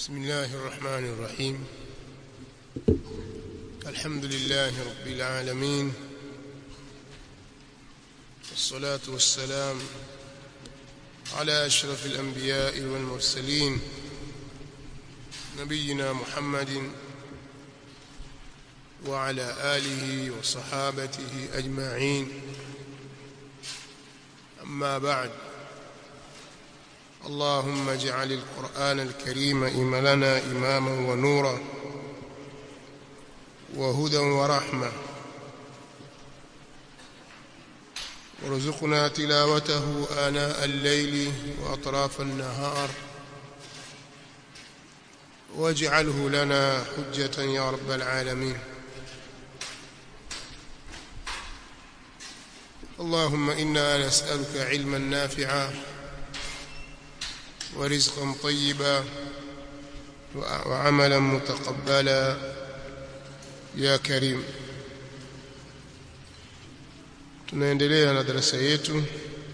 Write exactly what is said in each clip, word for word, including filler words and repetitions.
بسم الله الرحمن الرحيم. الحمد لله رب العالمين، والصلاة والسلام على أشرف الأنبياء والمرسلين نبينا محمد وعلى آله وصحابته أجمعين. أما بعد، اللهم اجعل القرآن الكريم لنا إماما ونورا وهدى ورحمة، وارزقنا تلاوته آناء الليل وأطراف النهار، واجعله لنا حجة يا رب العالمين. اللهم إنا نسألك علما نافعا ورزقا طيبا وعملا متقبلا يا كريم. tunaendelea na darasa yetu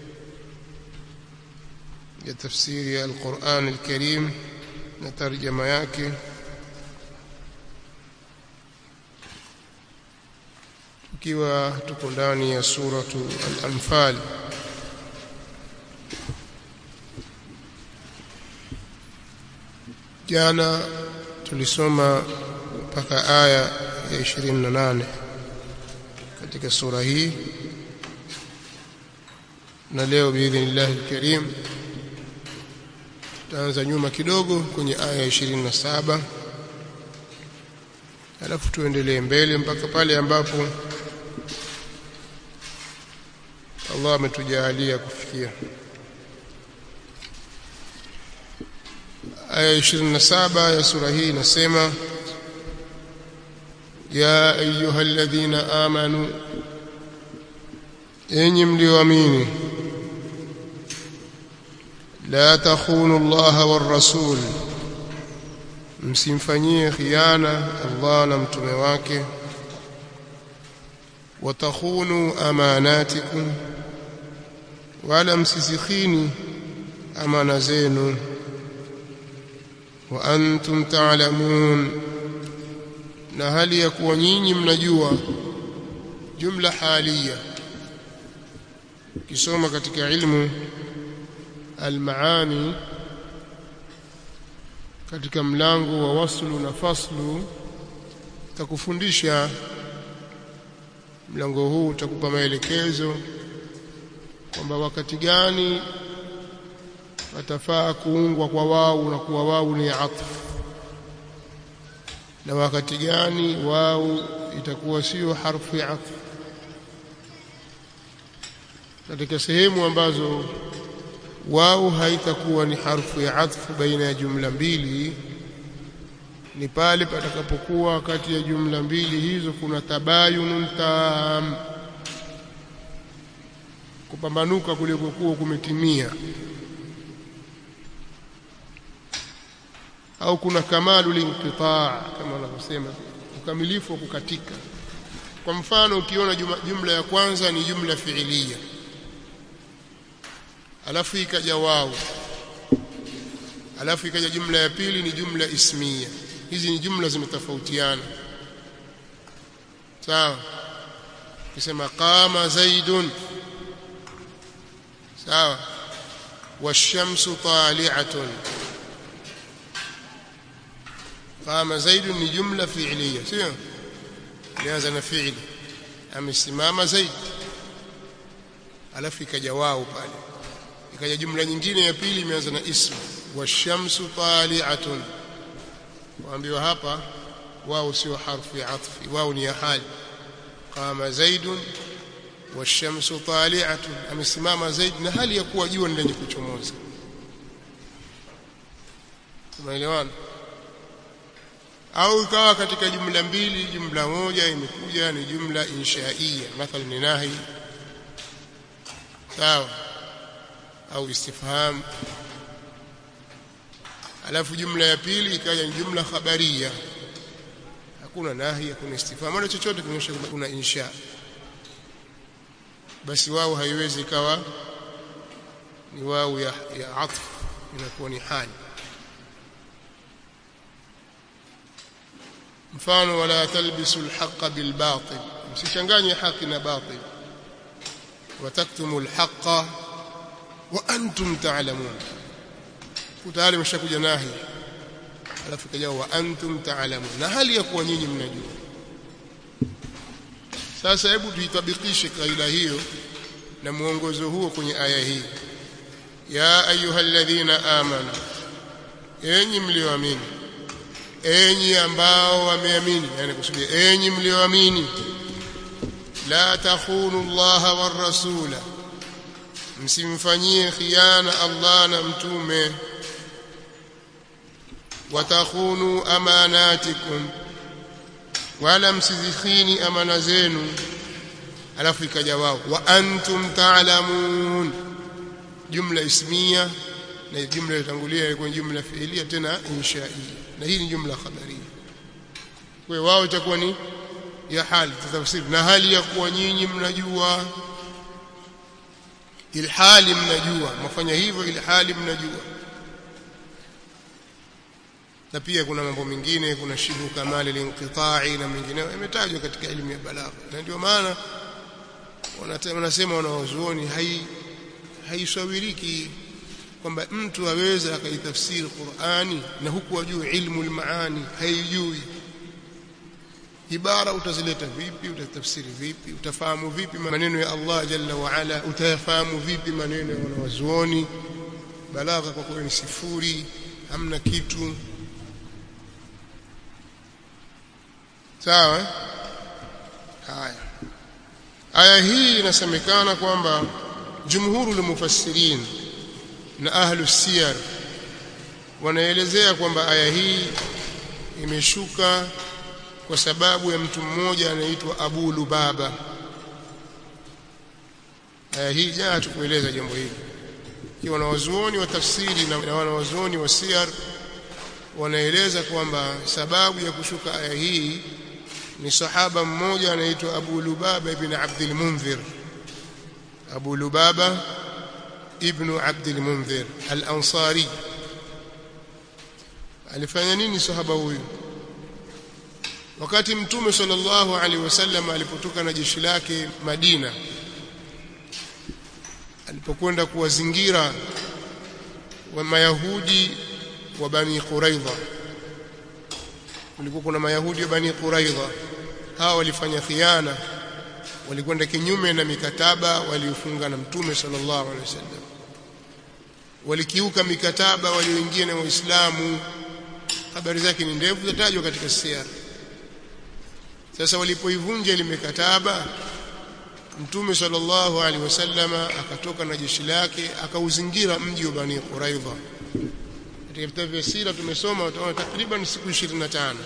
ya tafsiri ya Al-Qur'an Al-Karim na tarjama yake, tukiwa tuko ndani ya suratu Al-Anfal. Jana tulisoma mpaka aya ya ishirini na nane katika sura hii, na leo biidhnillahi alkarim tutaanza nyuma kidogo kwenye aya ya ishirini na saba, alafu tuendelee mbele mpaka pale ambapo Allah ametujalia kufikia. Aya ishirini na saba ya sura hii inasema: ya ayyuhalladhina amanu, enyi mlioamini, la takhunu Allaha war rasul, msimfanyie khiana Allah na mtume wake, wa takhunu amanatikum, wala msisikhini amana zenu, wa antum ta'lamun, na hali ya kuwa nyinyi mnajua. Jumla halia. Kisoma katika ilmu al-maani katika mlango wa waslu na faslu, takufundisha mlango huu, utakupa maelekezo kwamba wakati gani watafaa kuungwa kwa wau na kuwa wau ni atf, na wakati gani wau itakuwa sio harfu ya atf. Katika sehemu ambazo wau haitakuwa ni harfu ya atf baina ya jumla mbili ni pale patakapokuwa kati ya jumla mbili hizo kuna tabayunun tam, kupambanuka kulikokuwa kumetimia, au kuna kamalu linqitaa, kama wanavyosema ukamilifu wa kukatika. Kwa mfano, ukiona jumla ya kwanza ni jumla fiilia, alafu ikaja wao, alafu ikaja jumla ya pili ni jumla ismia. Hizi ni jumla zimetofautiana, sawa? Ukisema qama zaidun, sawa, washamsu tali'atun. qama zaidun ni jumla fi'liya, sio? Ilianza na fi'li, amesimama zaid, alafu ikaja wao pale, ikaja jumla nyingine ya pili imeanza na ism, washamsu tali'atun. waambiwa hapa wao sio harfu ya atfi, wao ni ya hali. qama zaidun washamsu tali'atun, amesimama zaid na hali ya kuwa jua ndani kuchomoza. Tumeelewana? Au ikawa katika jumla mbili, jumla moja imekuja ni jumla inshaia, mathalan ni nahi, sawa, au istifham, alafu jumla ya pili ikaja ni jumla khabaria, hakuna nahi, hakuna istifham wala chochote kinaonyesha kuna insha, basi wao haiwezi ikawa ni wao ya, ya atf, inakuwa ni hali. mfano wala talbisu alhaqqa bilbatil, msichanganye haki na batil. Wataktumu alhaqqa wa antum ta'lamun, tayari mshakuja nahi, alafu kaja wa antum ta'lamun, na hali ya kuwa nyinyi mnajua. Sasa hebu tuitabikishe kaida hiyo na muongozo huo kwenye aya hii. Ya ayyuhalladhina amanu, enyi mlioamini, enyi ambao wameamini, yani kusudia enyi mlioamini, la takhunu Allaha war rasula, msimfanyie khiana Allah na mtume. Wa takhunu amanatikum, wala msizikhini amana zenu. Alafu ikaja wao wa antum ta'lamun, jumla ismia na jumla iliyotangulia ilikuwa jumla fiilia tena inshaiya, na hii ni jumla khabaria. Kwa hiyo wao itakuwa ni ya hali tafsiri, na hali ya kuwa nyinyi mnajua, ilhali mnajua, mfanya hivyo ilhali mnajua. Na pia kuna mambo mengine, kuna shibu kamali linqita'i na mengineyo yametajwa katika elimu ya balagha, na ndio maana wanasema wanawazuoni hai haisawiriki kwamba mtu aweza akaitafsiri Qur'ani na huku ajue ilmu al-maani, haijui ibara utazileta vipi, utatafsiri vipi, utafahamu vipi maneno ya Allah jalla wa ala, utayafahamu vipi maneno ya wanawazuoni. Balagha kwa kweli ni sifuri, hamna kitu. Sawa? Haya, aya hii inasemekana kwamba jumhurul mufassirin na ahlu siyar wanaelezea kwamba aya hii imeshuka kwa sababu ya mtu mmoja anaitwa Abu Lubaba. Aya hii jana tukueleza jambo hili. Kwa wanawazuoni wa tafsiri na wanawazuoni wa siyar wanaeleza kwamba sababu ya kushuka aya hii ni sahaba mmoja anaitwa Abu Lubaba ibn Abdul Munzir. Abu Lubaba ibn Abdul Munzir al-Ansari. Alifanya nini sahaba huyu? Wakati Mtume sallallahu alaihi wasallam alipotoka na jeshi lake Madina, alipokwenda kuwazingira wa Mayahudi wa Bani Quraidha, kulikuwa kuna Mayahudi wa Bani Quraidha. Hawa walifanya khiana, walikwenda kinyume na mikataba waliofunga na Mtume sallallahu alaihi wasallam, walikiuka mikataba walioingia na Waislamu. Habari zake ni ndefu, zatajwa katika siyar. Sasa walipoivunja ile mikataba, Mtume sallallahu alaihi wasallam akatoka na jeshi lake akauzingira mji wa Bani Quraidha. Katika vitabu vya sira tumesoma utaona takriban siku ishirini na tano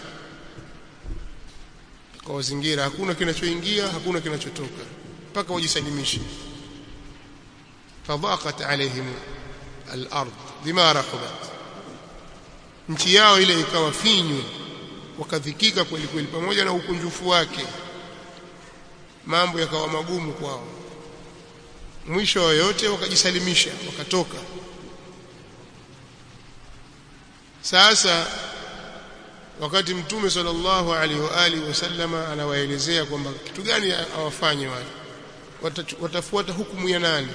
akauzingira, hakuna kinachoingia, hakuna kinachotoka mpaka wajisalimishe. Fadhaqat alaihim al-ard bima rahabat, nchi yao ile ikawa finyu, wakadhikika kweli kweli, pamoja na ukunjufu wake mambo yakawa magumu kwao. Mwisho wa yote wakajisalimisha, wakatoka. Sasa wakati Mtume sallallahu alaihi wa alihi wasallama anawaelezea kwamba kitu gani awafanye wale, watafuata hukumu ya nani,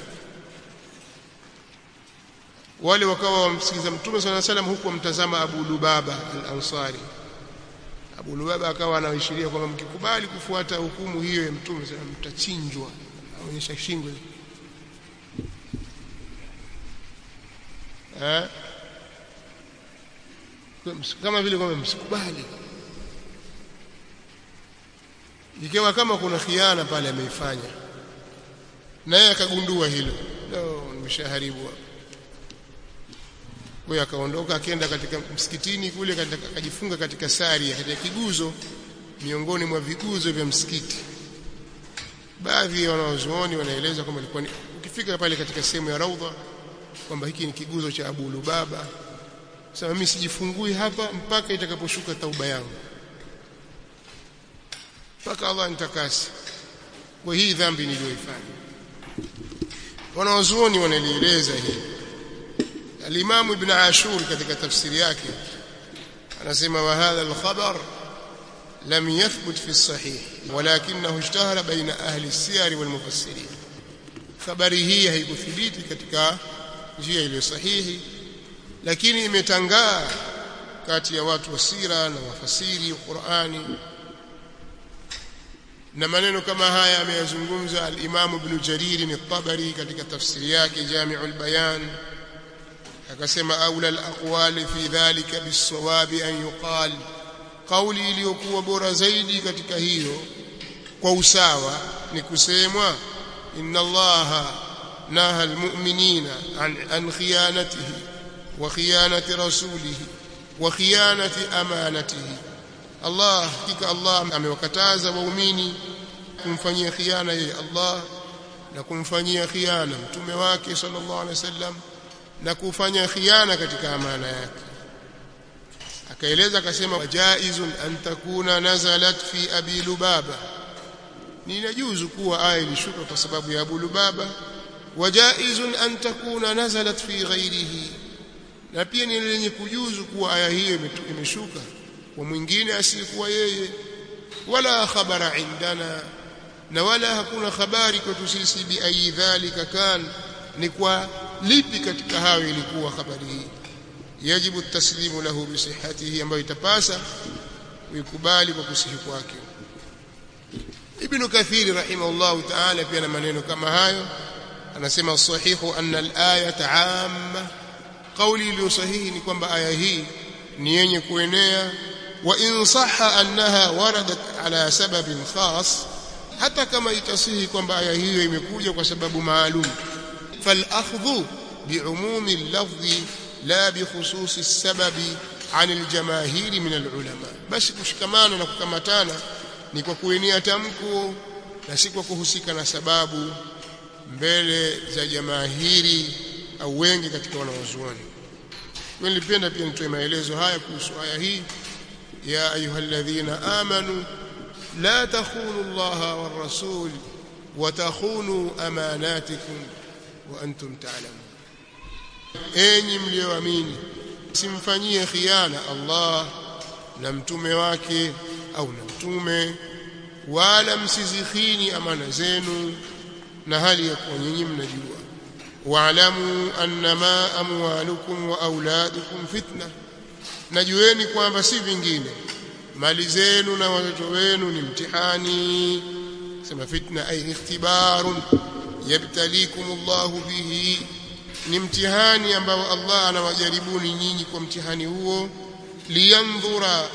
wale wakawa wamsikiza Mtume sallallahu alaihi wasallam, huku wamtazama Abu Lubaba al-Ansari. Abu Lubaba akawa anaishiria kwamba mkikubali kufuata hukumu hiyo ya Mtume sallallahu alaihi wasallam mtachinjwa, aonyesha shingo. Eh, kama vile kwamba msikubali. Ikiwa kama kuna khiana pale ameifanya, naye akagundua hilo, leo nimeshaharibu. Kwa hiyo akaondoka, akaenda katika msikitini kule, katika akajifunga katika saria, katika kiguzo miongoni mwa viguzo vya msikiti. Baadhi ya wanazuoni wanaeleza kwamba ilikuwa ukifika pale katika sehemu ya raudha kwamba hiki ni kiguzo cha Abu Lubaba. Sasa mimi sijifungui hapa mpaka itakaposhuka tauba yangu, mpaka Allah nitakasi kwa hii dhambi niliyoifanya. Wanazuoni wanaeleza hii. Al-Imam Ibn Ashur katika tafsiri yake anasema wa hadha al-khabar لم يثبت في الصحيح ولكنه اشتهر بين أهل السير والمفسرين. habari hii haikuthibiti katika njia iliyo sahihi, lakini imetangaa kati ya watu wa sira na wafasiri wa Qur'ani, na maneno kama haya ameyazungumza al-Imam Ibn Jarir al-Tabari katika tafsiri yake Jami'ul Bayan, akasema aula al-aqwali fi dhalika bis-sawabi an yuqal, kauli iliyokuwa bora zaidi katika hiyo kwa usawa ni kusemwa inna Allaha naha al-mu'minina an, an khiyanatihi wa khiyanati rasulihi wa khiyanati amanatihi. Allah, hakika Allah amewakataza waumini kumfanyia khiana yeye Allah na kumfanyia khiana mtume wake sallallahu alaihi wasallam na kufanya khiana katika amana yake. Akaeleza akasema wajaizun an takuna nazalat fi Abi Lubaba, ni inajuzu kuwa aya ilishuka kwa sababu ya Abu Lubaba. Wajaizun an takuna nazalat fi ghairihi, na pia ni lenye kujuzu kuwa aya hiyo imeshuka kwa mwingine asiyekuwa yeye. Wala khabara indana, na wala hakuna habari kwetu sisi bi ayi dhalika kan, ni kwa lipi katika hayo ilikuwa habari hii. Yajibu taslimu lahu bi sihhatihi, ambayo itapasa kuikubali kwa kusihi kwake. Ibn Kathir rahimahullah ta'ala pia na maneno kama hayo, anasema sahihu anna al-ayata 'amma, kauli iliyo sahihi ni kwamba aya hii ni yenye kuenea. Wa in sahha annaha waradat ala sababin khas, hata kama itasihi kwamba aya hiyo imekuja kwa sababu maalum, fal akhdhu bi umumi al-lafzi la bi khususi as-sababi an al-jamaahir min al-ulama, basi kushikamana na kukamatana ni kwa kuenea tamko na si kwa kuhusika na sababu mbele za jamaahiri au wengi katika wanawazuoni. Nilipenda pia nitoe maelezo haya kuhusu aya hii, ya ayyuhalladhina amanu la takhunu Allaha war rasul wa takhunu amanatikum wa antum ta'lamun, enyi mlioamini simfanyie khiana Allah na mtume wake au na mtume, wala msizikhini amana zenu na hali ya kuwa nyinyi mnajua. Wa'lamu annama amwalukum wa auladukum fitna, najueni kwamba si vingine mali zenu na watoto wenu ni mtihani. Sema fitna ay ikhtibarun yabtalikum Allahu bihi, ni mtihani ambao Allah anawajaribuni nyinyi kwa mtihani huo. Liyanzura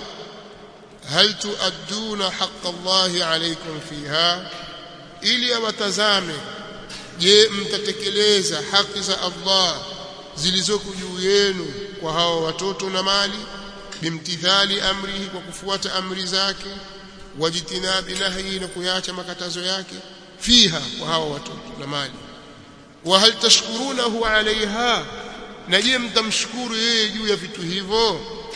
hal tuadduna haqqa Allahi alaykum fiha, ili awatazame je mtatekeleza haki za Allah zilizoko juu yenu kwa hawa watoto na mali, bimtithali amrihi, kwa kufuata amri zake, wajitinabi nahyi, na kuacha makatazo yake, fiha, kwa hawa watoto na mali. Wa hal tashkurunahu alaiha, na je mtamshukuru yeye juu ya vitu hivyo.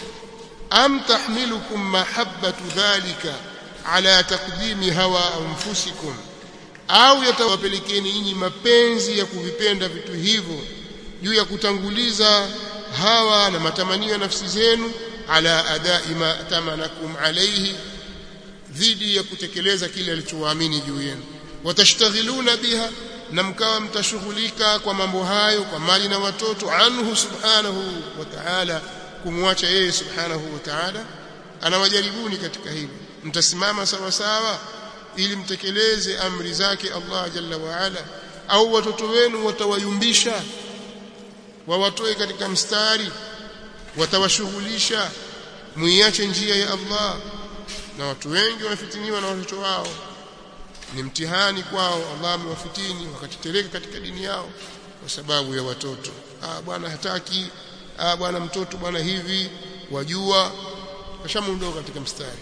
Am tahmilukum mahabbatu dhalika ala taqdimi hawa anfusikum, au yatawapelekeni nyinyi mapenzi ya kuvipenda vitu hivyo juu ya kutanguliza hawa na matamanio ya nafsi zenu, ala adai ma tamanakum alayhi, dhidi ya kutekeleza kile alichowaamini juu yenu. Watashtagiluna biha, na mkawa mtashughulika kwa mambo hayo, kwa mali na watoto, anhu subhanahu wa ta'ala, kumwacha yeye subhanahu wa ta'ala. Anawajaribuni katika hili, mtasimama sawa sawa ili mtekeleze amri zake Allah jalla wa ala, au watoto wenu watawayumbisha, wawatoe katika mstari, watawashughulisha muiache njia ya Allah. Na watu wengi wanafitiniwa na watoto wao, ni mtihani kwao. Allah amewafitini wakateteleka katika dini yao kwa sababu ya watoto. Ah, bwana hataki, ah bwana mtoto bwana hivi, wajua, kashamuondoka katika mstari.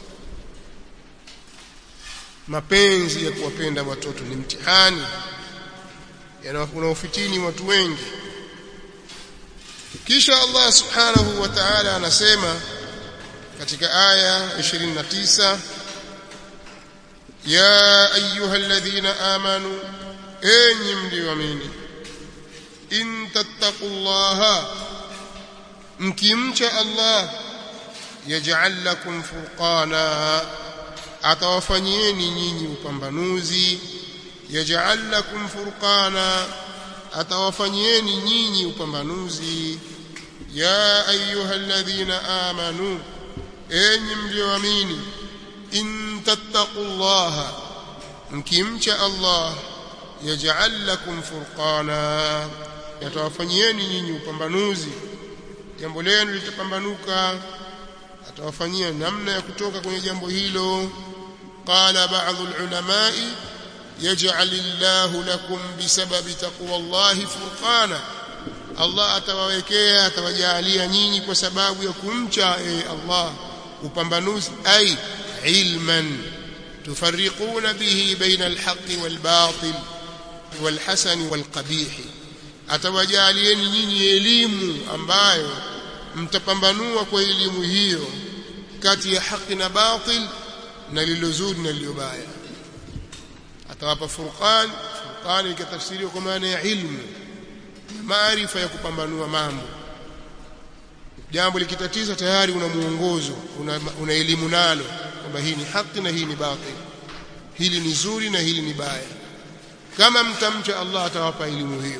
Mapenzi ya kuwapenda watoto ni mtihani, unaofitini watu wengi. Kisha Allah subhanahu wa ta'ala anasema katika aya ishirini na tisa, ya ayyuhalladhina amanu, enyi mlioamini, in tattaqullaha, mkimcha Allah, yaj'al lakum furqana, atawafanyieni nyinyi upambanuzi yaj'al lakum furqana atawafanyieni nyinyi upambanuzi ya ayyuhalladhina amanu enyi mlioamini in tattaqullaha mkimcha Allah yaj'al lakum furqana atawafanyieni nyinyi upambanuzi jambo lenu litapambanuka atawafanyia namna ya kutoka kwenye jambo hilo qala ba'dhu al-ulama'i yaj'alillahu lakum bisababi taqwallahi furqana Allah atawawekea atawajalia nyinyi kwa sababu ya kumcha e Allah upambanuzi ay ilman tufarriquna bihi baina al-haqqi wal-batil wal-hasan wal-qabih atawajalieni nyinyi elimu ambayo mtapambanua kwa elimu hiyo kati ya haki na batil na lilozuri na lilobaya atawapa furqan furqan ikatafsiriwa kwa maana ya ilmu maarifa ya kupambanua mambo jambo likitatiza tayari una muongozo una, una elimu nalo kwamba hii ni haki na hii ni batil hili ni zuri na hili ni baya kama mtamcha Allah atawapa elimu hiyo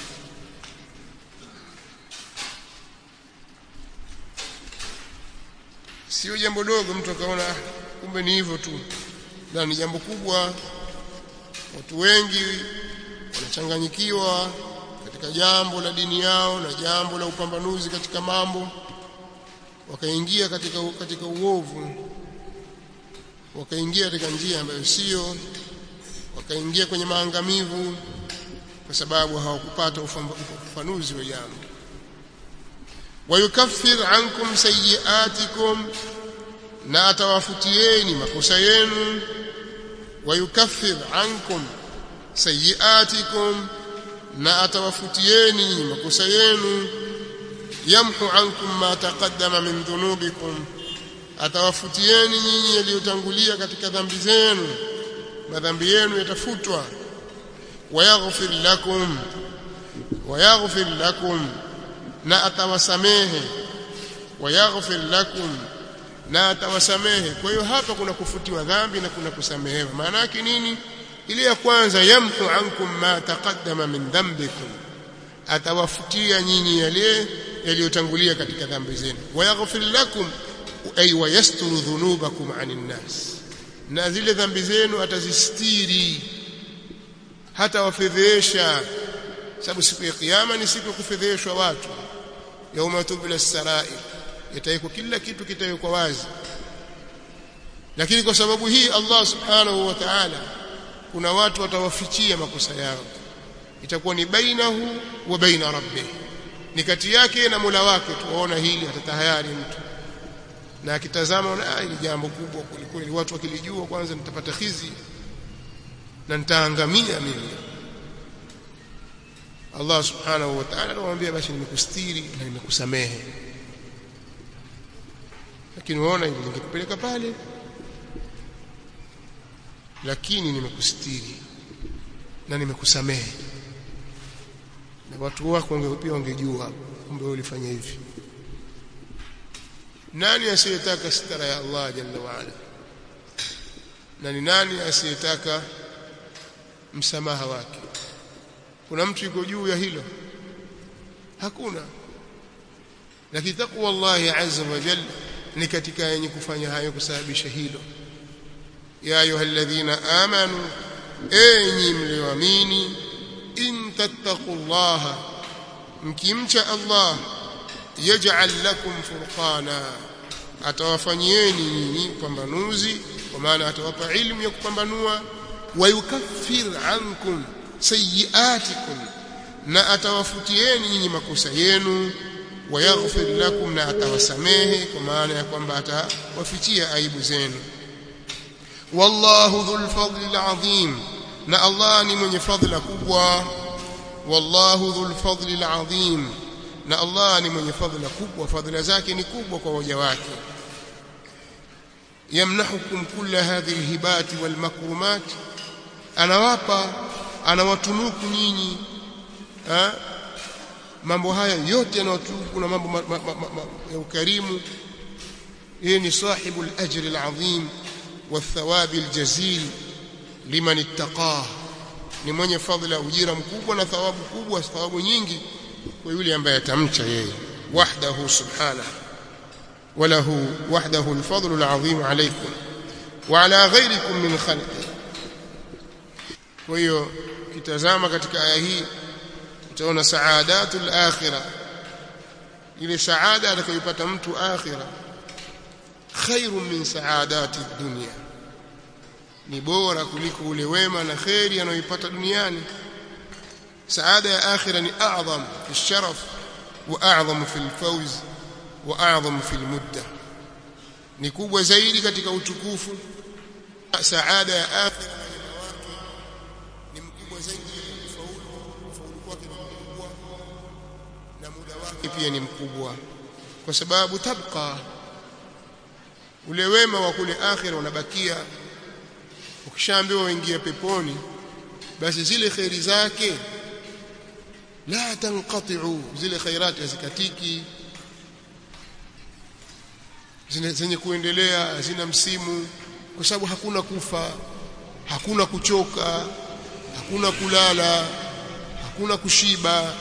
sio jambo dogo mtu akaona kumbe ni hivyo tu na ni jambo kubwa watu wengi wanachanganyikiwa katika jambo la dini yao na jambo la upambanuzi katika mambo wakaingia katika katika uovu wakaingia katika njia ambayo sio wakaingia kwenye maangamivu kwa sababu hawakupata ufafanuzi wa jambo wayukaffir ankum sayiatikum na atawafutieni makosa yenu wayukaffir ankum sayiatikum na atawafutieni makosa yenu yamhu ankum ma taqaddama min dhunubikum atawafutieni nyinyi yaliyotangulia katika dhambi zenu madhambi yenu yatafutwa wayaghfir lakum wayaghfir lakum na atawasamehe wayaghfir lakum na atawasamehe kwa hiyo hapa kuna kufutiwa dhambi na kuna kusamehewa maana yake nini ile ya kwanza yamhu ankum ma taqaddama min dhanbikum atawafutia nyinyi yale yaliyotangulia katika dhambi zenu wayaghfir lakum ay wayasturu dhunubakum anin nas na zile dhambi zenu atazistiri hata wafedhesha sababu siku ya kiyama ni siku ya kufedheshwa watu yauma tubla as-sarair yataiko kila kitu kitawekwa wazi lakini kwa sababu hii Allah subhanahu wa ta'ala kuna watu watawafichia makosa yao itakuwa ni bainahu wa baina rabbih ni kati yake na Mola wake tuwaona hili atatahayari mtu na akitazama na hili jambo kubwa kuliko watu wakilijua kwanza nitapata khizi na nitaangamia mimi Allah subhanahu wa ta'ala anamwambia basi nimekustiri na nimekusamehe lakini unaona hivi ningekupeleka pale lakini nimekustiri na nimekusamehe na watu wako wangepia wangejua kumbe ulifanya hivi nani asiyetaka stara ya Allah jalla wa ala na ni nani asiyetaka msamaha wake kuna mtu yuko juu ya hilo hakuna lakini takwa Allah azza wa jalla ni katika yenye kufanya hayo kusababisha hilo ya ayyuhalladhina amanu enyi mlioamini in tattaqullaha mkimcha Allah yaj'al lakum furqana atawafanyieni nyinyi pambanuzi kwa maana atawapa ilmu ya kupambanua wa yukaffir ankum sayiatikum na atawafutieni nyinyi makosa yenu wa yaghfir lakum na atawasamehe kwa maana ya kwamba atawafichia aibu zenu wallahu dhul fadli alazim na Allah ni mwenye fadhila kubwa wallahu dhul fadli alazim na Allah ni mwenye fadhila kubwa fadhila zake ni kubwa kwa waja wake yamnahukum kulla hadhihi alhibati walmakrumat anawapa anawatunuku nyinyi mambo haya yote yanawatunuku na mambo ya ukarimu yeye ni sahibul ajri alazim والثواب الجزيل لمن اتقاه ni mwenye fadhila ujira mkubwa na thawabu kubwa thawabu nyingi kwa yule ambaye atamcha yeye wahdahu subhanahu وله وحده الفضل العظيم عليكم وعلى غيركم من خلقه. kwa hiyo kitazama katika aya hii utaona saadatul akhirah ile saada atakayopata mtu akhirah khairun min saadati dunya ni bora kuliko ule wema na khairi anayoipata duniani. saada ya akhirah ni a'zam fi sharaf wa a'zam fi al-fawz wa a'zam fi al-mudda ni kubwa zaidi katika utukufu. saada ya akhirah ni mkubwa zaidi kufaulu kufaulu kwake ni mkubwa na muda wake pia ni mkubwa kwa sababu tabqa ule wema wa kule akhira unabakia. ukishaambiwa uingie peponi basi zile khairi zake la tanqati'u zile khairati hazikatiki zenye kuendelea hazina msimu kwa sababu hakuna kufa hakuna kuchoka hakuna kulala hakuna kushiba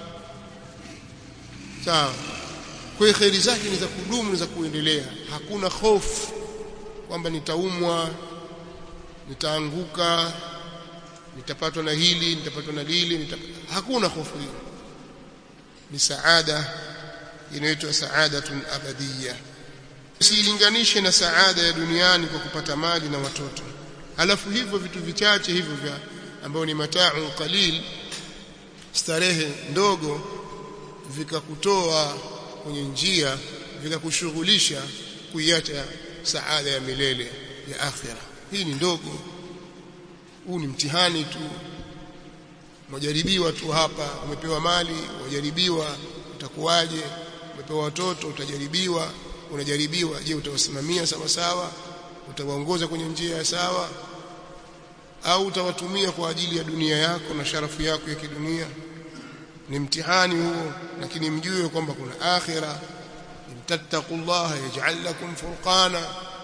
sawa. kwa hiyo khairi zake ni za kudumu ni za kuendelea. hakuna hofu kwamba nitaumwa nitaanguka nitapatwa na hili nitapatwa na lile nitap... hakuna hofu hiyo. ni saada inaitwa saadatun abadiyya. usilinganishe na saada ya duniani kwa kupata mali na watoto alafu hivyo vitu vichache hivyo vya ambao ni mata'u qalil starehe ndogo vikakutoa kwenye njia vikakushughulisha kuiacha saada ya milele ya akhira. hii ni ndogo. huu ni mtihani tu majaribiwa tu hapa. umepewa mali wajaribiwa utakuwaje. umepewa watoto utajaribiwa unajaribiwa je utawasimamia sawa sawa utawaongoza kwenye njia ya sawa au utawatumia kwa ajili ya dunia yako na sharafu yako ya kidunia. ni mtihani huo lakini mjue kwamba kuna akhira. imtattaqullaha yaj'al lakum furqana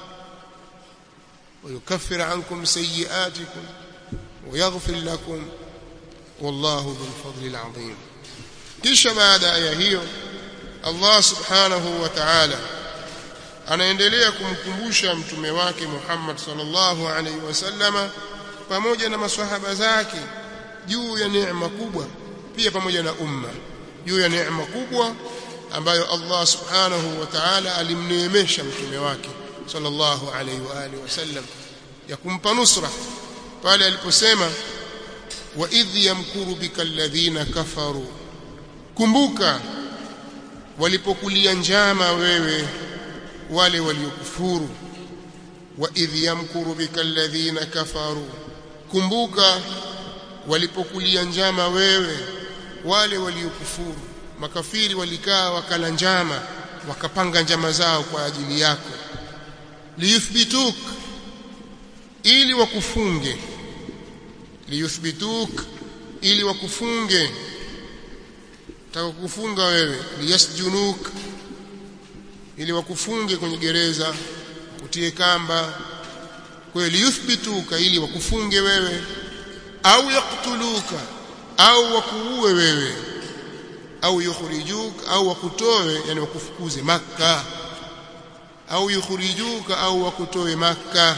wa yukaffir ankum sayyi'atikum wa yaghfir lakum wallahu dhul fadli al'azim. kisha baada ya hiyo Allah subhanahu wa ta'ala anaendelea kumkumbusha mtume wake Muhammad sallallahu alaihi wasallama pamoja na maswahaba zake juu ya neema kubwa pia pamoja na umma juu ya neema kubwa ambayo Allah subhanahu wa ta'ala alimneemesha mtume wake sallallahu alaihi wa alihi wasallam ya kumpa nusra pale aliposema wa idh yamkuru bika alladhina kafaru. kumbuka walipokulia njama wewe wale waliokufuru. wa idh yamkuru bika alladhina kafaru. kumbuka walipokulia njama wewe wale waliokufuru. makafiri walikaa wakala njama wakapanga njama zao kwa ajili yako. liyuthbituk ili wakufunge. liyuthbituk ili wakufunge takufunga wewe. liyasjunuk ili wakufunge kwenye gereza kutie kamba. kwa hiyo liyuthbituka ili wakufunge wewe au yaktuluka au wakuue wewe au yukhrijuk au wakutoe yani wakufukuze Makkah au yukhrijuka au wakutoe Makkah.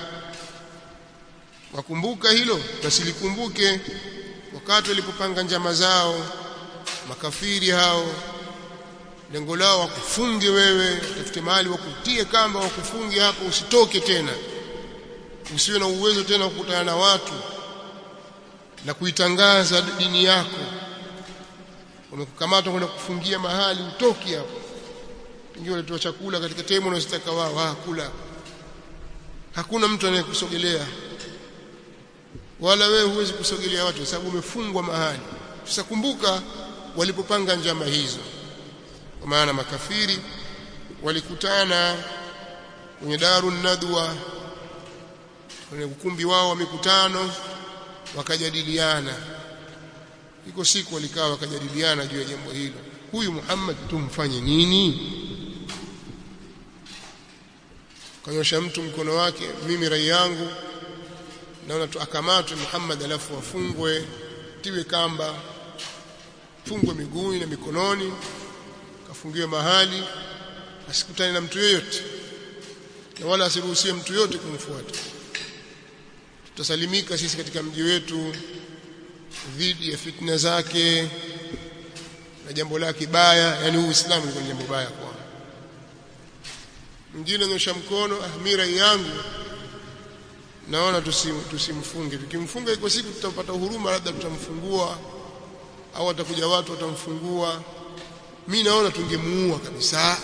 wakumbuka hilo basi likumbuke wakati walipopanga njama zao makafiri hao lengo lao wakufunge wewe tafute mahali wakutie kamba wakufunge hapo usitoke tena usiwe na uwezo tena wa kukutana na watu na kuitangaza dini yako. wamekukamata kwenda kufungia mahali utoki hapo. Wengine walitoa chakula katika temu unazotaka wao ah kula. hakuna mtu anayekusogelea wala wewe huwezi kusogelea watu kwa sababu umefungwa mahali. Sasa kumbuka walipopanga njama hizo kwa maana makafiri walikutana kwenye darun nadwa kwenye ukumbi wao wa mikutano wakajadiliana. iko siku walikaa wakajadiliana juu ya jambo hilo. huyu Muhammad tumfanye nini? kanyosha mtu mkono wake, mimi rai yangu naona tu akamatwe Muhammad alafu afungwe, tiwe kamba, fungwe miguuni na mikononi, kafungiwe mahali, asikutane na mtu yeyote na wala asiruhusiwe mtu yote kumfuata. Tutasalimika sisi katika mji wetu dhidi ya fitna zake na jambo lake baya. Yani Uislamu ni jambo baya kwa mwingine. Nyosha mkono, ahmira yangu naona tusim, tusimfunge. Tukimfunga iko siku tutapata huruma, labda tutamfungua au atakuja watu watamfungua. Mimi naona tungemuua kabisa,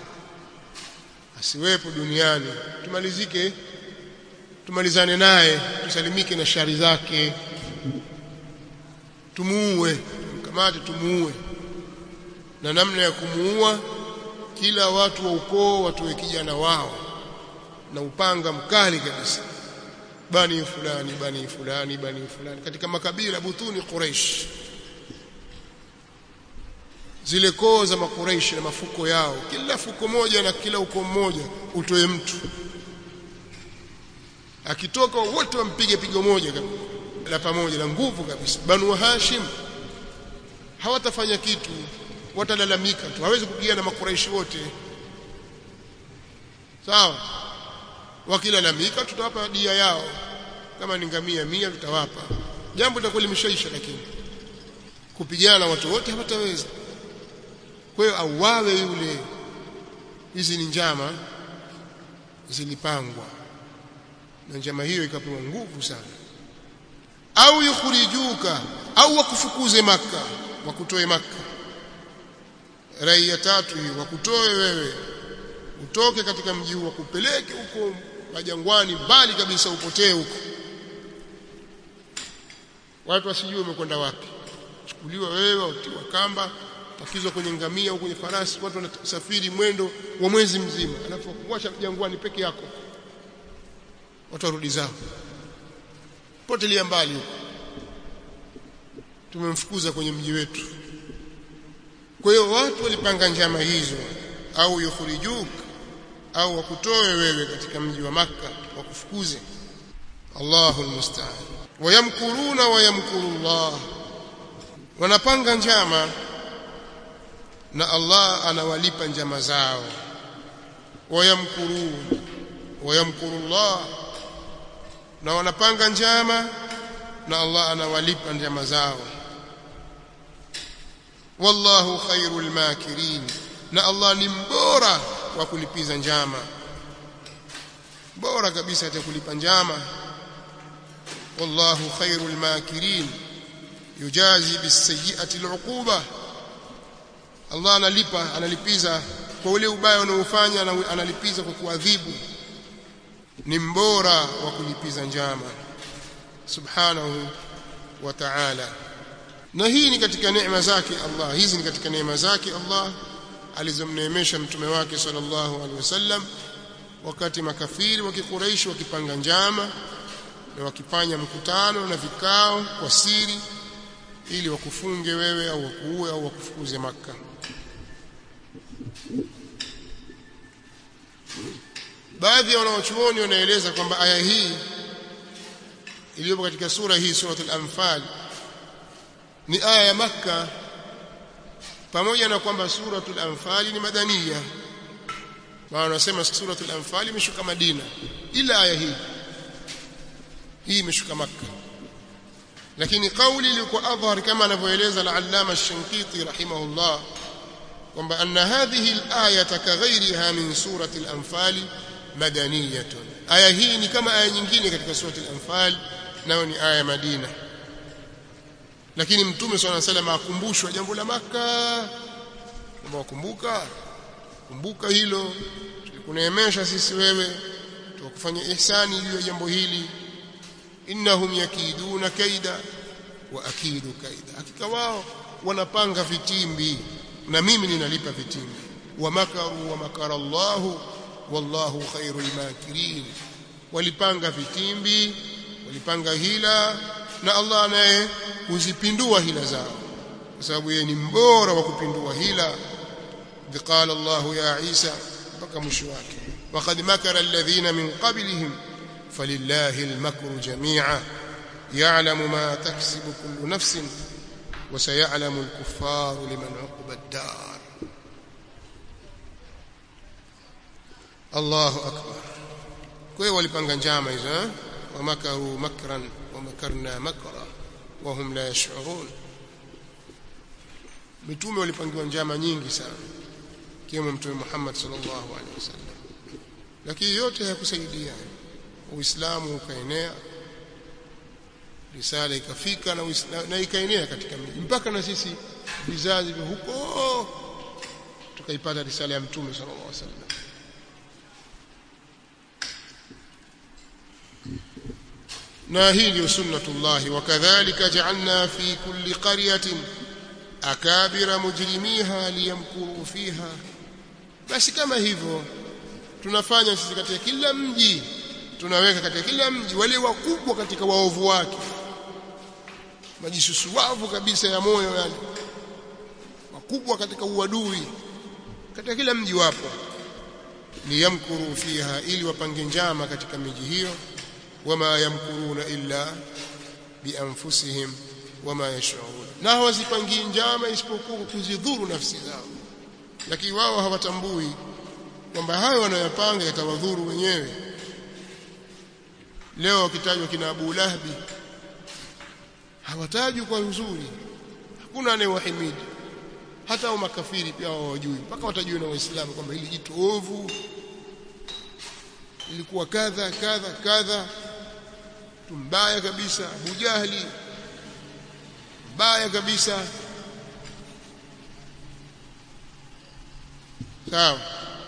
asiwepo duniani, tumalizike, tumalizane naye, tusalimike na shari zake, tumuue, tumkamate tumuue. Na namna ya kumuua, kila watu wa ukoo watoe kijana wao na upanga mkali kabisa, bani fulani bani fulani bani fulani, katika makabila butuni Quraysh, zile koo za makuraishi na mafuko yao, kila fuko moja na kila ukoo mmoja utoe mtu, akitoka wote wampige pigo moja la pamoja la nguvu kabisa. Banu Hashim hawatafanya kitu, watalalamika tu, hawezi kupigana na makuraishi wote, sawa? Wakilalamika tutawapa dia yao, kama ni ngamia mia tutawapa, jambo litakuwa limeshaisha. Lakini kupigana watu wote hawataweza. Kwa hiyo auawe yule. Hizi ni njama zilipangwa, na njama hiyo ikapewa nguvu sana. Au yukhrijuka, au wakufukuze Makka, wakutoe Makka. Rai ya tatu hii, wakutoe wewe, utoke katika mji huu, wakupeleke huko majangwani mbali kabisa, upotee huko, watu wasijue umekwenda wapi. Chukuliwa wewe, utiwa kamba, pakizwa kwenye ngamia au kwenye farasi, watu wanasafiri mwendo wa mwezi mzima, alafu kuacha jangwani peke yako, watu warudi zao, potelea mbali huko, tumemfukuza kwenye mji wetu. Kwa hiyo watu walipanga njama hizo, au yukhrijuk, au wakutoe wewe katika mji wa Makka, wakufukuze. Allahu almusta'an. Wayamkuruna wayamkurullah, wanapanga njama na Allah anawalipa njama zao. Wayamkurun wayamkurullah, na wanapanga njama na Allah anawalipa njama zao. Wallahu khairul makirin, na Allah ni mbora wa kulipiza njama, bora kabisa atakulipa njama. Wallahu khairul makirin yujazi bisayyi'ati al'uquba, Allah analipa, analipiza kwa ule ubaya unaofanya, na analipiza kwa kuadhibu. Ni mbora wa kulipiza njama subhanahu wa ta'ala. Na hii ni katika neema zake Allah, hizi ni katika neema zake Allah alizomneemesha mtume wake sallallahu alaihi wasallam, wakati makafiri wa Quraysh wakipanga njama na wakifanya mkutano na vikao kwa siri ili wakufunge wewe au wakuue au wakufukuze Makka. Baadhi ya wanawachuoni wanaeleza kwamba aya hii iliyopo katika sura hii, suratul Anfal, ni aya ya Makka, pamoja na kwamba suratul Anfal ni madaniya. Maana wanasema suratul Anfal imeshuka Madina, ila aya hii hii imeshuka Makka. Lakini kauli ilikuwa adhhar, kama anavyoeleza al-Allama ash-Shankiti rahimahullah, kwamba anna hadhihi al-ayata kaghayriha min surati al-Anfal madaniyatun, aya hii ni kama aya nyingine katika surati al-Anfal, nayo ni aya Madina. Lakini mtume swalla sallam akumbushwa jambo la Makka, kwamba wakumbuka, kumbuka hilo, tulikuneemesha sisi wewe, tukufanya ihsani juu ya jambo hili. Innahum yakiduna kaida wa akidu kaida, hakika wao wanapanga vitimbi na mimi ninalipa vitimbi. Wa makaru wa makara Allahu wallahu khairul makirin, walipanga vitimbi, walipanga hila, na Allah naye huzipindua hila zao, kwa sababu yeye ni mbora wa kupindua hila. Qala Allah ya Isa mpaka mwisho wake. Waqad makara alladhina min qablihim falillahi almakru jami'a ya'lamu ma taksibu kullu nafsin wa sayalamu alkuffaru liman 'uqiba ad-dar. Allahu akbar. Kwa hiyo walipanga njama hizo, eh? Wa makaru makran wa makarna makra wa hum la yash'urun. Mitume walipangiwa njama nyingi sana, kiwemo Mtume Muhammad sallallahu alaihi wasallam, lakini yote hayakusaidia. Uislamu ukaenea, risala ikafika na Uislamu na ikaenea katika miji, mpaka na sisi vizazi vya huko tukaipata risala ya Mtume sallallahu alaihi wasallam. Na hii ndio sunnatullah. Wakadhalika ja'alna fi kulli qaryatin akabira mujrimiha liyamkuru fiha. Basi kama hivyo tunafanya sisi katika kila mji, tunaweka katika kila mji wale wakubwa katika waovu wake, majisusu wavu kabisa ya moyo, yani wakubwa katika uadui, katika kila mji wapo. Liyamkuru fiha, ili wapange njama katika miji hiyo. Wama yamkuruna illa bianfusihim wama yash'urun, na hawazipangii njama isipokuwa kuzidhuru nafsi zao, lakini wao hawatambui kwamba hayo wanayopanga yatawadhuru wenyewe. Leo wakitajwa kina Abu Lahabi hawatajwi kwa uzuri, hakuna anayewahimidi, hata au makafiri pia hawajui, mpaka watajue na Waislamu kwamba hili jitu ovu ilikuwa kadha kadha kadha, tumbaya kabisa. Abu Jahli mbaya kabisa. Sawa.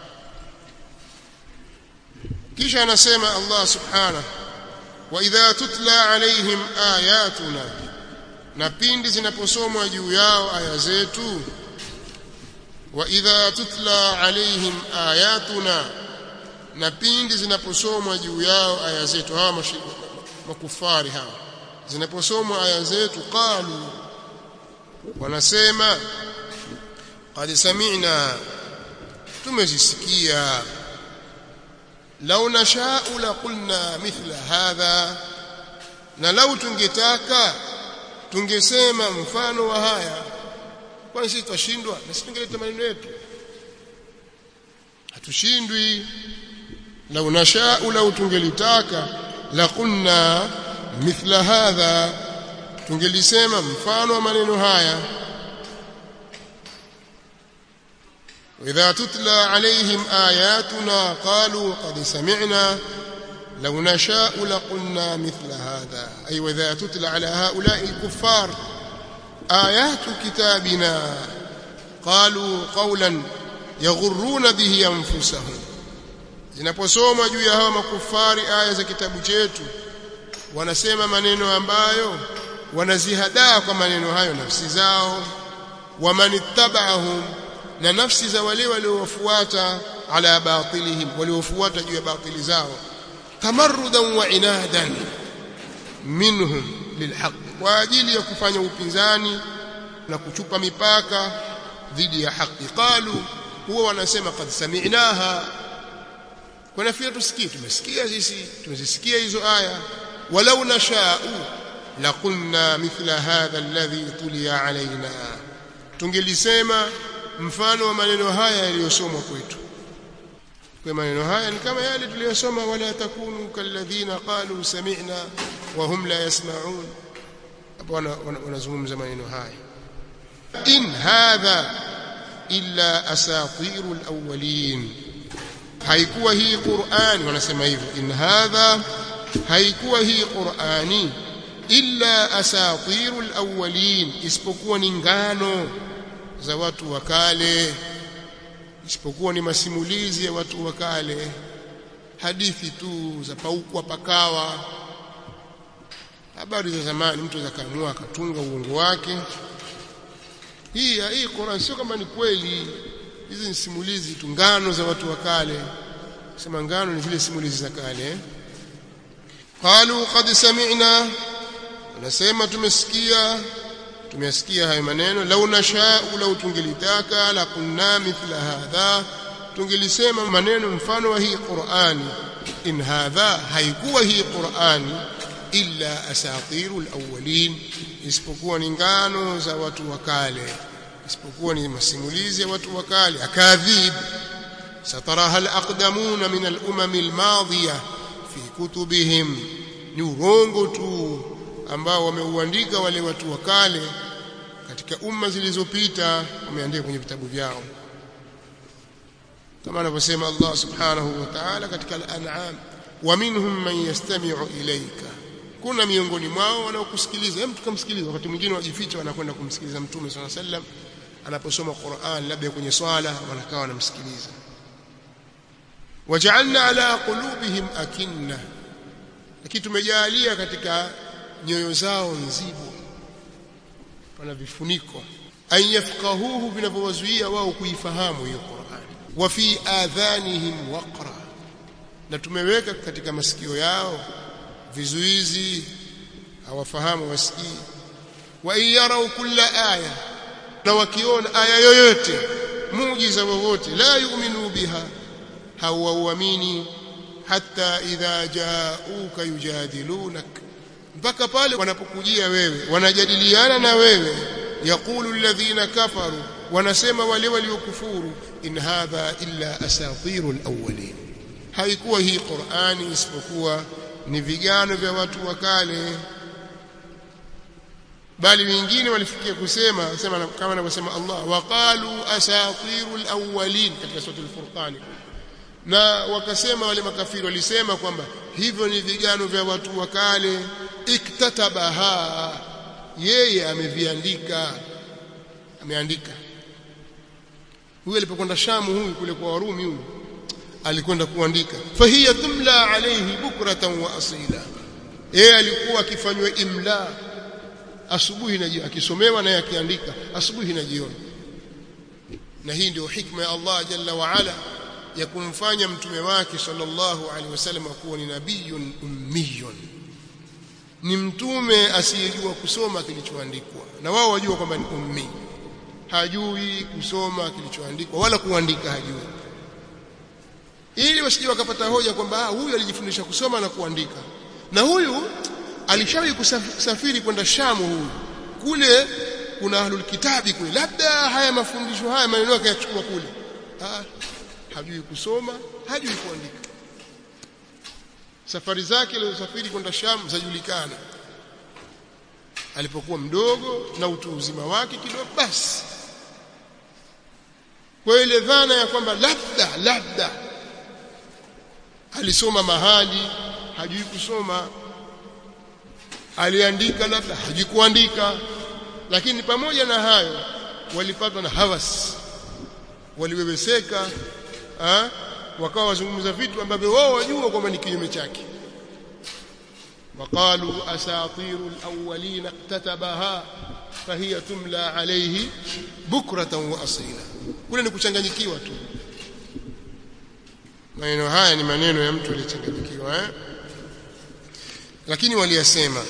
Kisha anasema Allah subhanahu, wa idha tutla alaihim ayatuna, na pindi zinaposomwa juu yao aya zetu. Wa idha tutla alaihim ayatuna, na pindi zinaposomwa juu yao aya zetu. Hawa makufari hawa, zinaposomwa aya zetu, qalu, wanasema, qad sami'na, tumezisikia. Lau nasha'u la qulna mithla hadha, na lau tungetaka tungesema mfano wa haya. Kwani sisi tutashindwa? Na sisi tungeleta maneno yetu, hatushindwi. Lau nasha'u, lau tungelitaka, la qulna mithla hadha, tungelisema mfano wa maneno haya. وإذا تتلى عليهم آياتنا قالوا قد سمعنا لو نشاء لقلنا مثل هذا. أي وإذا تتلى على هؤلاء الكفار آيات كتابنا قالوا قولا يغرون به أنفسهم. zinaposoma juu ya hawa makufari aya za kitabu chetu, wanasema maneno ambayo wanazihadaa kwa maneno hayo nafsi zao. Wamanittaba'ahum, na nafsi za wale waliowafuata, ala batilihim, waliofuata juu ya batili zao. Tamarrudan wa inadan minhum lilhaq, kwa ajili ya kufanya upinzani na kuchupa mipaka dhidi ya haki. Qalu, huwa wanasema, qad sami'naha, kwa nafia tusikie, tumesikia sisi, tumesikia hizo aya. Walau nasha'u la qulna mithla hadha alladhi tuliya alaina, tungelisema mfano wa maneno haya yaliyosomwa kwetu. Kwa maneno haya ni kama yale tuliyosoma, wala takunu kalladhina qalu sami'na wa hum la yasma'un. Hapo wanazungumza maneno haya. In hadha illa asatirul awwalin, haikuwa hii Qur'ani, wanasema hivyo, in hadha, haikuwa hii Qur'ani, illa asatirul awwalin, isipokuwa ni ngano za watu wa kale, isipokuwa ni masimulizi ya watu wa kale, hadithi tu za paukwa pakawa, habari za zamani. Mtu zakamua akatunga uongo wake. Hii hii Qur'an sio kama ni kweli, hizi ni simulizi tu, ngano za watu wa kale. Sema ngano ni vile simulizi za kale. Qalu qad sami'na, wanasema tumesikia, tumesikia hayo maneno. Lau nasha'u, lau tungelitaka, la kunna mithla hadha, tungelisema maneno mfano wa hii Qur'ani, in hadha, haikuwa hii Qur'ani illa asatirul awwalin, isipokuwa ni ngano za watu wa kale, isipokuwa ni masimulizi ya watu wa kale. Akadhib sataraha al-aqdamuna min al-umam al-madhiya fi kutubihim, ni urongo tu ambao wameuandika wale watu wa kale katika umma zilizopita, wameandika kwenye vitabu vyao, kama anavyosema Allah subhanahu wa ta'ala katika al-an'am, wa minhum man yastami'u ilayka, kuna miongoni mwao wanaokusikiliza. Hem, tukamsikiliza. Wakati mwingine wajificha wanakwenda kumsikiliza Mtume sallallahu alaihi wasallam anaposoma Qur'an, labda kwenye swala, wanakaa wanamsikiliza. waja'alna ala qulubihim akinna, lakini tumejalia katika nyoyo zao nzibo, pana vifuniko, ay yafqahuhu, vinavyowazuia wao kuifahamu hiyo Qur'an. Wa fi adhanihim waqra, na tumeweka katika masikio yao vizuizi, hawafahamu wasikii. Wa yarau kulla aya, na wakiona aya yoyote, muujiza wowote, la yu'minu biha, hawauamini. Hatta idha ja'uka yujadilunak, mpaka pale wanapokujia wewe wanajadiliana na wewe. Yaqulu alladhina kafaru, wanasema wale waliokufuru, in hadha illa asatirul awwalin, haikuwa hii Qur'ani isipokuwa ni vigano vya watu wa kale. Bali wengine walifikia kusema sema kama anavyosema Allah, waqalu asatirul awwalin katika sura al-Furqan, na wakasema wale makafiri walisema kwamba hivyo ni vigano vya watu wa kale. Iktatabaha, yeye ameviandika, ameandika. Huyu alipokwenda Shamu, huyu kule kwa Warumi, huyu alikwenda kuandika. Fahiya tumla alayhi bukratan wa asila, yeye alikuwa akifanywa imla asubuhi na jioni, akisomewa na akiandika asubuhi na jioni. Na hii ndio hikma ya Allah jalla wa ala ya kumfanya mtume wake sallallahu alaihi wasallam kuwa ni nabiyun ummiyun, ni mtume asiyejua kusoma kilichoandikwa. Na wao wajua kwamba ni ummi, hajui kusoma kilichoandikwa wala kuandika hajui, ili wasije wakapata hoja kwamba huyu alijifundisha kusoma na kuandika, na huyu alishawahi kusafiri kwenda Shamu, huyu kule kuna ahlul kitabi kule, labda haya mafundisho haya maneno yake yachukua kule. Ah, hajui kusoma, hajui kuandika. Safari zake alizosafiri kwenda Shamu zajulikana, alipokuwa mdogo na utu uzima wake kidogo basi. Kwa ile dhana ya kwamba labda labda alisoma mahali, hajui kusoma, aliandika labda hajui kuandika. Lakini pamoja na hayo walipatwa na hawas, waliweweseka, ah, wakawa wazungumza vitu ambavyo wao wajua kwamba ni kinyume chake. waqalu asatirul awwalin iktatabaha fahiya tumla alayhi bukratan wa asila. Kule ni kuchanganyikiwa tu. Maneno haya ni maneno ya mtu aliyechanganyikiwa, eh? Lakini waliyasema.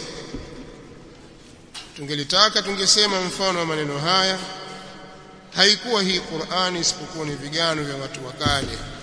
Tungelitaka tungesema mfano wa maneno haya, haikuwa hii Qur'ani isipokuwa ni vigano vya watu wa kale.